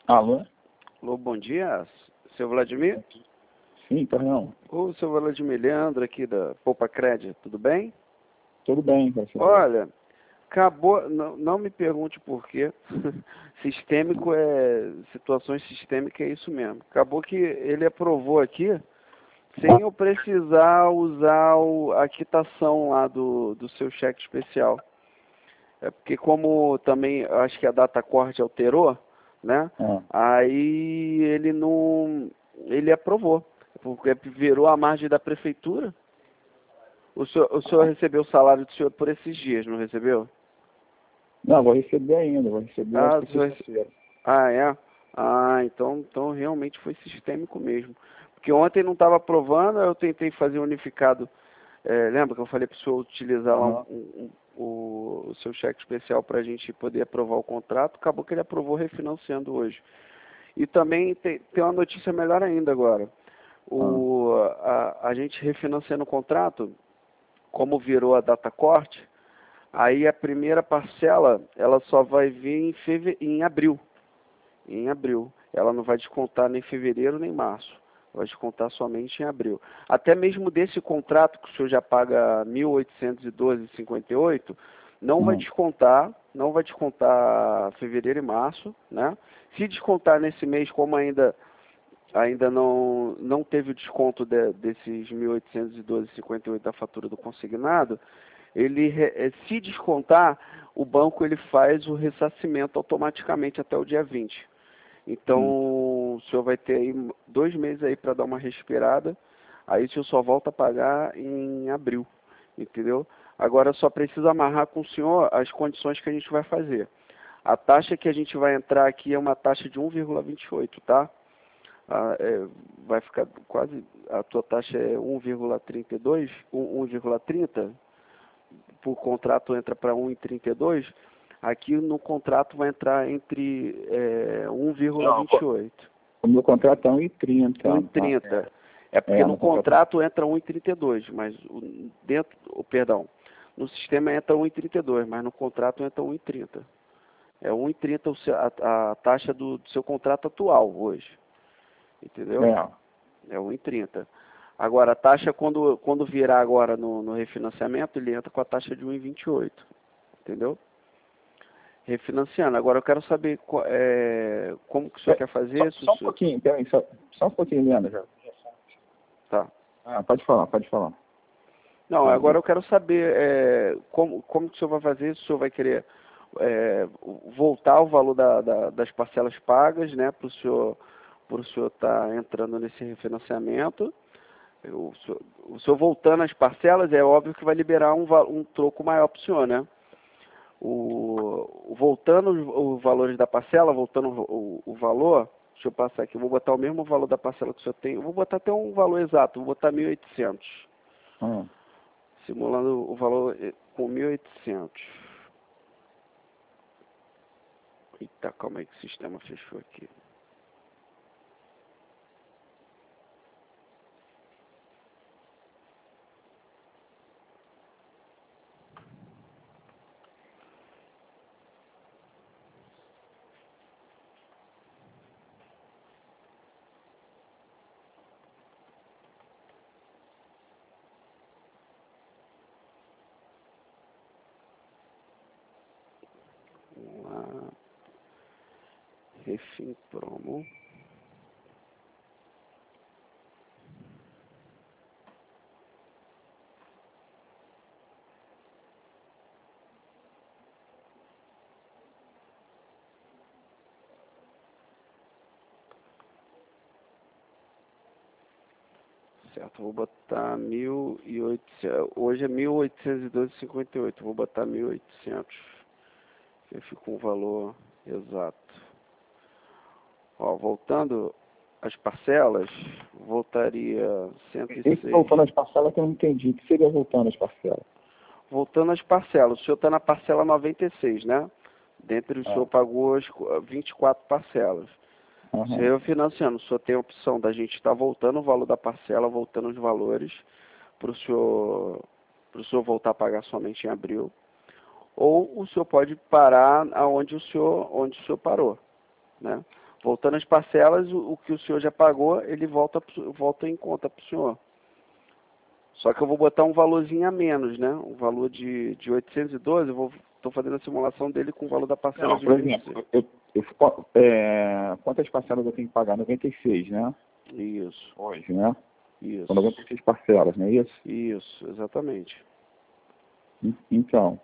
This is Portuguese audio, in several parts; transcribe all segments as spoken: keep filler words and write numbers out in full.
Alô? Alô, bom dia, seu Vladimir? Sim, perdão. Ô, seu Vladimir, Leandro aqui da Poupa Crédito, tudo bem? Tudo bem, graças a Deus. Olha, acabou, não, não me pergunte por quê, sistêmico é, situações sistêmicas é isso mesmo. Acabou que ele aprovou aqui, sem eu precisar usar o, a quitação lá do, do seu cheque especial. É porque como também, acho que a data corte alterou, né? Ah, Aí ele não, ele aprovou, porque virou a margem da prefeitura. O senhor, o senhor recebeu o salário do senhor por esses dias, não recebeu? não, vou receber ainda, vou receber Ah, acho o que senhor rece- sexta-feira. ah, é? Ah, então, então realmente foi sistêmico mesmo. Porque ontem não estava aprovando, eu tentei fazer unificado. É, lembra que eu falei para o senhor utilizar lá um, Aham. um- um- o, o seu cheque especial para a gente poder aprovar o contrato? Acabou que ele aprovou refinanciando hoje. E também tem, tem uma notícia melhor ainda agora. Ah, O, a, a gente refinanciando o contrato, como virou a data corte, aí a primeira parcela ela só vai vir em, feve... em abril. Em abril. Ela não vai descontar nem fevereiro nem março. Vai descontar somente em abril. Até mesmo desse contrato que o senhor já paga mil oitocentos e doze vírgula cinquenta e oito, não vai ah, descontar, não vai descontar fevereiro e março, né? Se descontar nesse mês, como ainda ainda não não teve o desconto de, desses mil oitocentos e doze vírgula cinquenta e oito da fatura do consignado, ele eh, se descontar, o banco ele faz o ressarcimento automaticamente até o dia vinte. Então, sim. o senhor vai ter aí dois meses aí para dar uma respirada. Aí o senhor só volta a pagar em abril, entendeu? Agora só precisa amarrar com o senhor as condições que a gente vai fazer. A taxa que a gente vai entrar aqui é uma taxa de um vírgula vinte e oito, tá? Ah, é, vai ficar quase, a tua taxa é um vírgula trinta e dois, um vírgula trinta, por contrato entra para um vírgula trinta e dois, aqui no contrato vai entrar entre é, Não, co- um vírgula vinte e oito. o meu contrato é um e trinta. Ah, um vírgula trinta. É é, porque é, no no contrato. contrato entra um vírgula trinta e dois, mas o- dentro, o perdão, no sistema entra um vírgula trinta e dois, mas no contrato entra um vírgula trinta. É um vírgula trinta o seu- a, a taxa do, do seu contrato atual hoje, entendeu? É, É um vírgula trinta. Agora, a taxa, quando, quando virar agora no, no refinanciamento, ele entra com a taxa de um vírgula vinte e oito, entendeu? Refinanciando. Agora, eu quero saber co- é, como que o senhor é, quer só, fazer, se o só um senhor... pouquinho, peraí, só, só um pouquinho, Leandro. Já. Tá. Ah, pode falar, pode falar. Não, Ah, agora eu quero saber é, como, como que o senhor vai fazer, se o senhor vai querer é, voltar o valor da, da, das parcelas pagas, né, para o senhor para o senhor estar entrando nesse refinanciamento. O senhor, o senhor voltando as parcelas, é óbvio que vai liberar um, va- um troco maior para o senhor, né? O, o- voltando os, os valores da parcela, voltando o, o, o valor, deixa eu passar aqui, eu vou botar o mesmo valor da parcela que o senhor tem, eu vou botar até um valor exato, vou botar mil e oitocentos, ah. simulando o valor eh, com mil e oitocentos. Eita, calma aí que o sistema fechou aqui. Vamos lá. Refim promo. Certo, vou botar mil e oitocentos. Hoje é mil oitocentos e doze vírgula cinquenta e oito. Vou botar mil e oitocentos. Que fica um valor exato. Ó, voltando às parcelas, voltaria cento e Esse seis. voltando às parcelas que eu não entendi. O que seria voltando às parcelas? Voltando às parcelas, o senhor está na parcela noventa e seis, né? Dentre o senhor Ah, pagou as qu- vinte e quatro parcelas. Se aham. eu financiando, o senhor tem a opção da gente estar voltando o valor da parcela, voltando os valores, para o senhor, pro senhor voltar a pagar somente em abril. Ou o senhor pode parar aonde o senhor, onde o senhor parou, né? Voltando as parcelas, o, o que o senhor já pagou, ele volta, pro- volta em conta para o senhor. Só que eu vou botar um valorzinho a menos, né? Um valor de, de oitocentos e doze, eu vou, estou fazendo a simulação dele com o valor da parcela Não, de por mil e exemplo, eu, eu, é, quantas parcelas eu tenho que pagar? noventa e seis, né? Isso, Hoje, né? isso, São noventa e seis parcelas, não é isso? isso, exatamente. En- Então,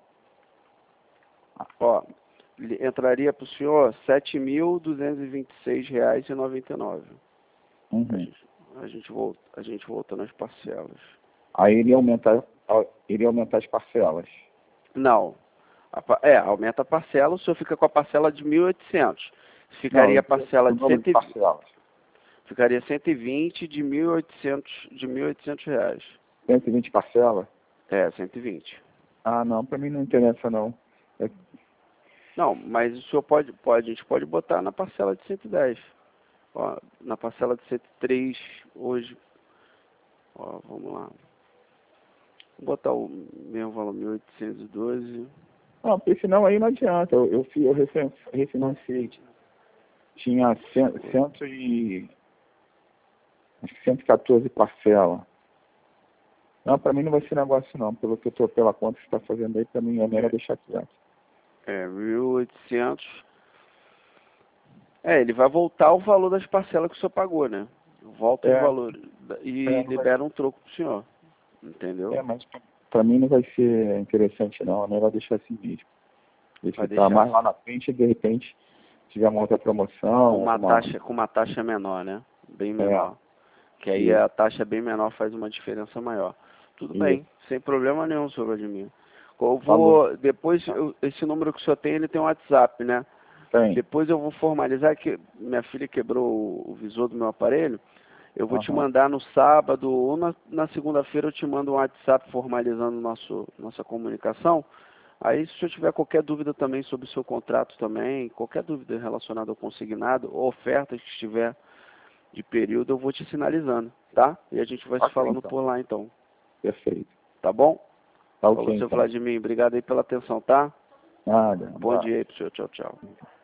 Ó, ele entraria para o senhor sete mil duzentos e vinte e seis reais e noventa e nove. A uhum. gente, a gente volta, a gente volta nas parcelas. Aí ele ia aumentar, ele ia aumentar as parcelas. Não. A pa- É, aumenta a parcela, o senhor fica com a parcela de mil e oitocentos. Não, Ficaria eu a queria parcela o de número cento de e vinte, parcelas. ficaria cento e vinte de mil e oitocentos, de mil e oitocentos reais. cento e vinte parcelas? É, cento e vinte. Ah, não, para mim não interessa não. É, Não, mas o senhor pode, pode, a gente pode botar na parcela de cento e dez. Ó, na parcela de cento e três hoje. Ó, vamos lá. Vou botar o mesmo valor, mil oitocentos e doze. não, porque senão aí não adianta. Eu, eu, fi- eu refi- refinanciei. Tinha cem, cento e, acho que cento e quatorze parcelas. Não, para mim não vai ser negócio não. Pelo que eu tô, pela conta que você está fazendo aí, para mim é melhor deixar quieto. É, mil e oitocentos. É, ele vai voltar o valor das parcelas que o senhor pagou, né? Volta os É, valores e é, não vai, libera um troco pro senhor. Entendeu? é mas para mim não vai ser interessante não. É melhor deixar assim mesmo. Deixa Vai estar deixar mais lá na frente e de repente tiver uma outra promoção, com uma alguma. taxa, com uma taxa menor, né? Bem É, menor. Que aí isso, a taxa bem menor faz uma diferença maior. Tudo isso. bem, sem problema nenhum, senhor Vladimir. Eu Falou. vou, depois, eu- esse número que o senhor tem, ele tem um WhatsApp, né? Tem. Depois eu vou formalizar que minha filha quebrou o, o visor do meu aparelho. Eu vou te Aham. mandar no sábado ou na, na segunda-feira eu te mando um WhatsApp formalizando nosso, nossa comunicação. Aí se eu tiver qualquer dúvida também sobre o seu contrato também, qualquer dúvida relacionada ao consignado ou ofertas que estiver de período, eu vou te sinalizando, tá? E a gente vai se Ok, falando então. por lá então, Perfeito. tá bom? Tá Falou, ok, seu então. Vladimir. Obrigado aí pela atenção, tá? Nada. Bom Vai. dia aí pro senhor. Tchau, tchau.